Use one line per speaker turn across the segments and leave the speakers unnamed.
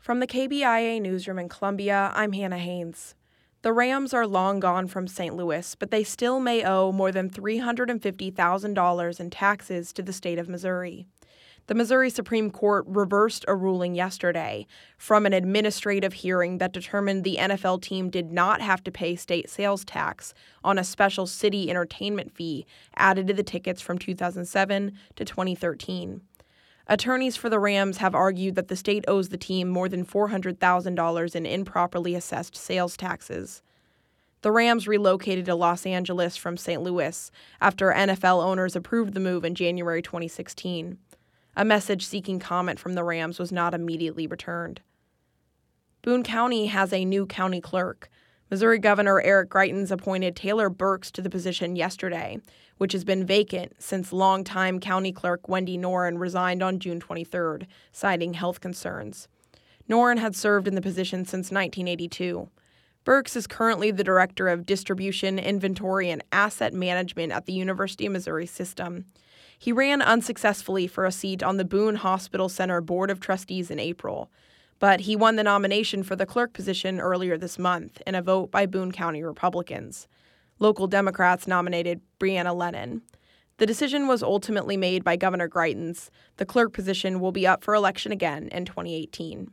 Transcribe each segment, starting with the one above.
From the KBIA newsroom in Columbia, I'm Hannah Haynes. The Rams are long gone from St. Louis, but they still may owe more than $350,000 in taxes to the state of Missouri. The Missouri Supreme Court reversed a ruling yesterday from an administrative hearing that determined the NFL team did not have to pay state sales tax on a special city entertainment fee added to the tickets from 2007 to 2013. Attorneys for the Rams have argued that the state owes the team more than $400,000 in improperly assessed sales taxes. The Rams relocated to Los Angeles from St. Louis after NFL owners approved the move in January 2016. A message seeking comment from the Rams was not immediately returned. Boone County has a new county clerk. Missouri Governor Eric Greitens appointed Taylor Burks to the position yesterday, which has been vacant since longtime county clerk Wendy Noren resigned on June 23rd, citing health concerns. Noren had served in the position since 1982. Burks is currently the Director of Distribution, Inventory, and Asset Management at the University of Missouri System. He ran unsuccessfully for a seat on the Boone Hospital Center Board of Trustees in April, but he won the nomination for the clerk position earlier this month in a vote by Boone County Republicans. Local Democrats nominated Breanna Lennon. The decision was ultimately made by Governor Greitens. The clerk position will be up for election again in 2018.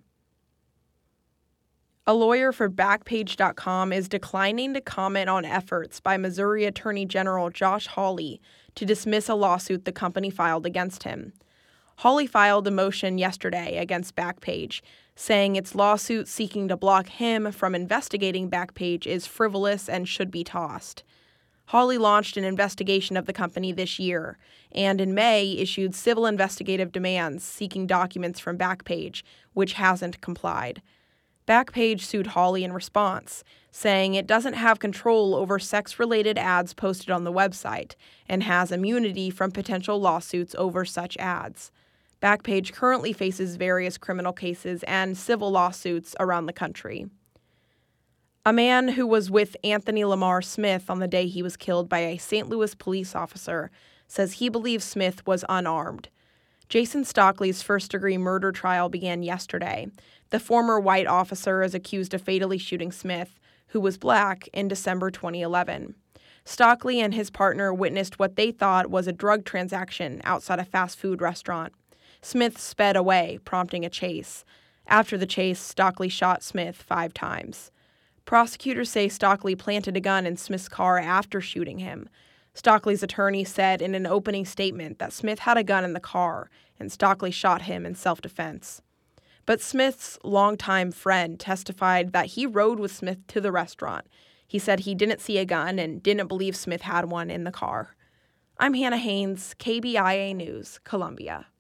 A lawyer for Backpage.com is declining to comment on efforts by Missouri Attorney General Josh Hawley to dismiss a lawsuit the company filed against him. Hawley filed a motion yesterday against Backpage, saying its lawsuit seeking to block him from investigating Backpage is frivolous and should be tossed. Hawley launched an investigation of the company this year, and in May issued civil investigative demands seeking documents from Backpage, which hasn't complied. Backpage sued Hawley in response, saying it doesn't have control over sex-related ads posted on the website and has immunity from potential lawsuits over such ads. Backpage currently faces various criminal cases and civil lawsuits around the country. A man who was with Anthony Lamar Smith on the day he was killed by a St. Louis police officer says he believes Smith was unarmed. Jason Stockley's first-degree murder trial began yesterday. The former white officer is accused of fatally shooting Smith, who was black, in December 2011. Stockley and his partner witnessed what they thought was a drug transaction outside a fast food restaurant. Smith sped away, prompting a chase. After the chase, Stockley shot Smith 5 times. Prosecutors say Stockley planted a gun in Smith's car after shooting him. Stockley's attorney said in an opening statement that Smith had a gun in the car and Stockley shot him in self-defense. But Smith's longtime friend testified that he rode with Smith to the restaurant. He said he didn't see a gun and didn't believe Smith had one in the car. I'm Hannah Haynes, KBIA News, Columbia.